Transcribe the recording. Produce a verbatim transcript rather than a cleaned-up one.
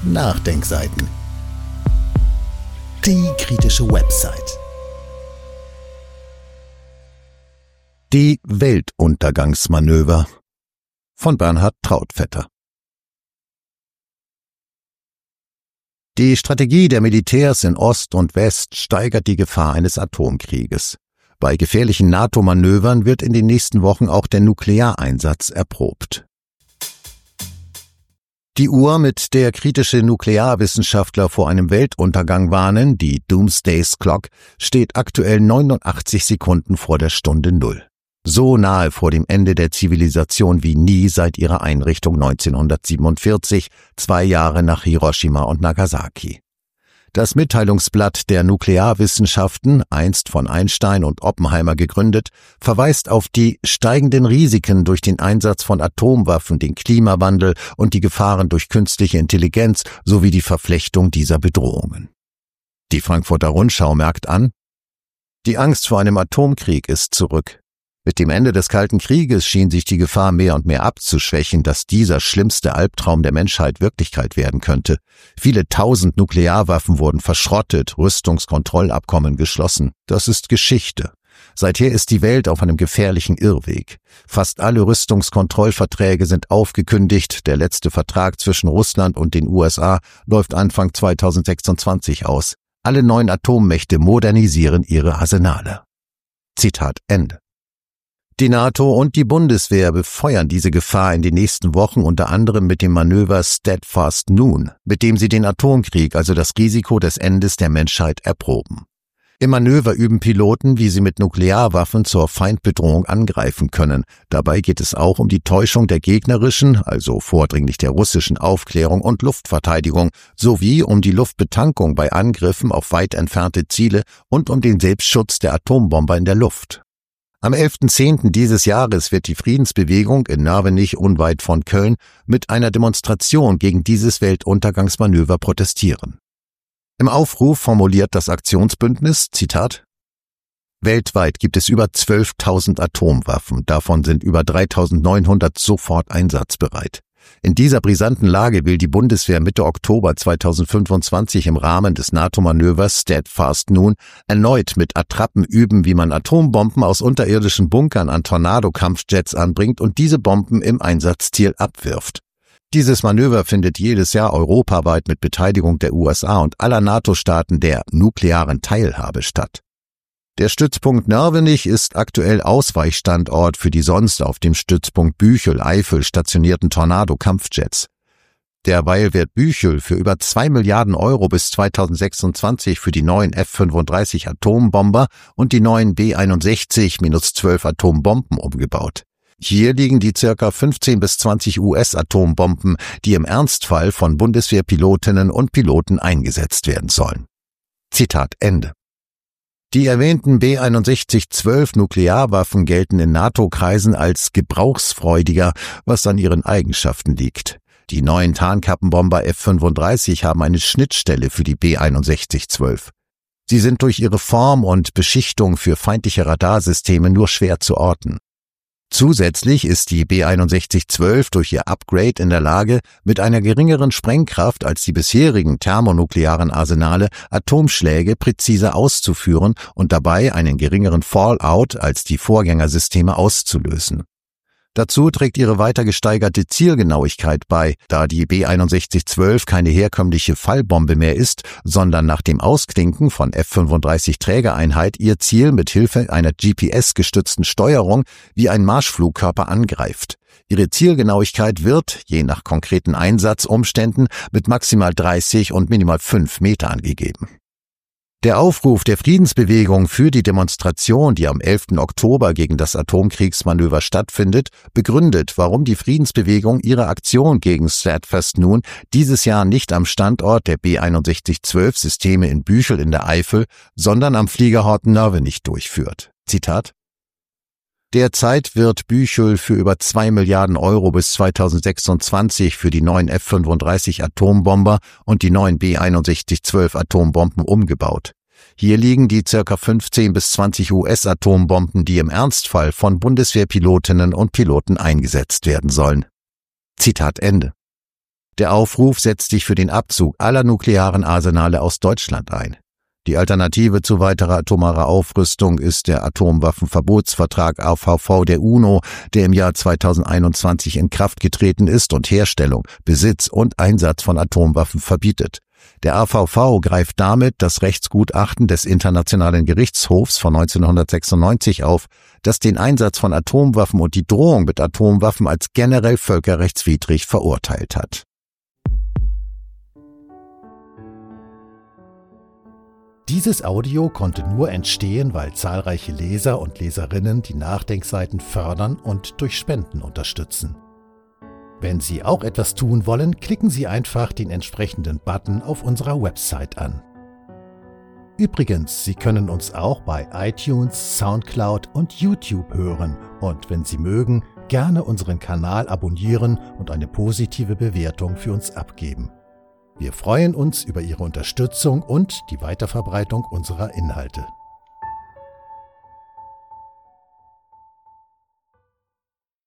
Nachdenkseiten. Die kritische Website. Die Weltuntergangsmanöver von Bernhard Trautvetter. Die Strategie der Militärs in Ost und West steigert die Gefahr eines Atomkrieges. Bei gefährlichen NATO-Manövern wird in den nächsten Wochen auch der Nukleareinsatz erprobt. Die Uhr, mit der kritische Nuklearwissenschaftler vor einem Weltuntergang warnen, die Doomsday Clock, steht aktuell neunundachtzig Sekunden vor der Stunde Null. So nahe vor dem Ende der Zivilisation wie nie seit ihrer Einrichtung neunzehnhundertsiebenundvierzig, zwei Jahre nach Hiroshima und Nagasaki. Das Mitteilungsblatt der Nuklearwissenschaften, einst von Einstein und Oppenheimer gegründet, verweist auf die steigenden Risiken durch den Einsatz von Atomwaffen, den Klimawandel und die Gefahren durch künstliche Intelligenz sowie die Verflechtung dieser Bedrohungen. Die Frankfurter Rundschau merkt an: Die Angst vor einem Atomkrieg ist zurück. Mit dem Ende des Kalten Krieges schien sich die Gefahr mehr und mehr abzuschwächen, dass dieser schlimmste Albtraum der Menschheit Wirklichkeit werden könnte. Viele tausend Nuklearwaffen wurden verschrottet, Rüstungskontrollabkommen geschlossen. Das ist Geschichte. Seither ist die Welt auf einem gefährlichen Irrweg. Fast alle Rüstungskontrollverträge sind aufgekündigt. Der letzte Vertrag zwischen Russland und den U S A läuft Anfang zweitausendsechsundzwanzig aus. Alle neuen Atommächte modernisieren ihre Arsenale. Zitat Ende. Die NATO und die Bundeswehr befeuern diese Gefahr in den nächsten Wochen unter anderem mit dem Manöver Steadfast Noon, mit dem sie den Atomkrieg, also das Risiko des Endes der Menschheit, erproben. Im Manöver üben Piloten, wie sie mit Nuklearwaffen zur Feindbedrohung angreifen können. Dabei geht es auch um die Täuschung der gegnerischen, also vordringlich der russischen Aufklärung und Luftverteidigung, sowie um die Luftbetankung bei Angriffen auf weit entfernte Ziele und um den Selbstschutz der Atombomber in der Luft. Am elften zehnten dieses Jahres wird die Friedensbewegung in Nörvenich unweit von Köln mit einer Demonstration gegen dieses Weltuntergangsmanöver protestieren. Im Aufruf formuliert das Aktionsbündnis, Zitat: Weltweit gibt es über zwölftausend Atomwaffen, davon sind über dreitausendneunhundert sofort einsatzbereit. In dieser brisanten Lage will die Bundeswehr Mitte Oktober zweitausendfünfundzwanzig im Rahmen des NATO-Manövers Steadfast Noon erneut mit Attrappen üben, wie man Atombomben aus unterirdischen Bunkern an Tornado-Kampfjets anbringt und diese Bomben im Einsatzziel abwirft. Dieses Manöver findet jedes Jahr europaweit mit Beteiligung der U S A und aller NATO-Staaten der nuklearen Teilhabe statt. Der Stützpunkt Nörvenich ist aktuell Ausweichstandort für die sonst auf dem Stützpunkt Büchel-Eifel stationierten Tornado-Kampfjets. Derweil wird Büchel für über zwei Milliarden Euro bis zweitausendsechsundzwanzig für die neuen F fünfunddreißig Atombomber und die neuen B einundsechzig zwölf Atombomben umgebaut. Hier liegen die circa fünfzehn bis zwanzig U S-Atombomben, die im Ernstfall von Bundeswehrpilotinnen und Piloten eingesetzt werden sollen. Zitat Ende. Die erwähnten B einundsechzig zwölf Nuklearwaffen gelten in NATO-Kreisen als gebrauchsfreudiger, was an ihren Eigenschaften liegt. Die neuen Tarnkappenbomber F fünfunddreißig haben eine Schnittstelle für die B einundsechzig zwölf. Sie sind durch ihre Form und Beschichtung für feindliche Radarsysteme nur schwer zu orten. Zusätzlich ist die B einundsechzig zwölf durch ihr Upgrade in der Lage, mit einer geringeren Sprengkraft als die bisherigen thermonuklearen Arsenale Atomschläge präziser auszuführen und dabei einen geringeren Fallout als die Vorgängersysteme auszulösen. Dazu trägt ihre weiter gesteigerte Zielgenauigkeit bei, da die B einundsechzig zwölf keine herkömmliche Fallbombe mehr ist, sondern nach dem Ausklinken von F fünfunddreißig Trägereinheit ihr Ziel mit Hilfe einer G P S-gestützten Steuerung wie ein Marschflugkörper angreift. Ihre Zielgenauigkeit wird, je nach konkreten Einsatzumständen, mit maximal dreißig und minimal fünf Meter angegeben. Der Aufruf der Friedensbewegung für die Demonstration, die am elften Oktober gegen das Atomkriegsmanöver stattfindet, begründet, warum die Friedensbewegung ihre Aktion gegen Steadfast Noon dieses Jahr nicht am Standort der B einundsechzig zwölf Systeme in Büchel in der Eifel, sondern am Fliegerhort Nörvenich durchführt. Zitat: Derzeit wird Büchel für über zwei Milliarden Euro bis zweitausendsechsundzwanzig für die neuen F fünfunddreißig Atombomber und die neuen B einundsechzig zwölf Atombomben umgebaut. Hier liegen die circa fünfzehn bis zwanzig U S-Atombomben, die im Ernstfall von Bundeswehrpilotinnen und Piloten eingesetzt werden sollen. Zitat Ende. Der Aufruf setzt sich für den Abzug aller nuklearen Arsenale aus Deutschland ein. Die Alternative zu weiterer atomarer Aufrüstung ist der Atomwaffenverbotsvertrag A V V der UNO, der im Jahr zweitausendeinundzwanzig in Kraft getreten ist und Herstellung, Besitz und Einsatz von Atomwaffen verbietet. Der A V V greift damit das Rechtsgutachten des Internationalen Gerichtshofs von neunzehnhundertsechsundneunzig auf, das den Einsatz von Atomwaffen und die Drohung mit Atomwaffen als generell völkerrechtswidrig verurteilt hat. Dieses Audio konnte nur entstehen, weil zahlreiche Leser und Leserinnen die Nachdenkseiten fördern und durch Spenden unterstützen. Wenn Sie auch etwas tun wollen, klicken Sie einfach den entsprechenden Button auf unserer Website an. Übrigens, Sie können uns auch bei iTunes, Soundcloud und YouTube hören und wenn Sie mögen, gerne unseren Kanal abonnieren und eine positive Bewertung für uns abgeben. Wir freuen uns über Ihre Unterstützung und die Weiterverbreitung unserer Inhalte.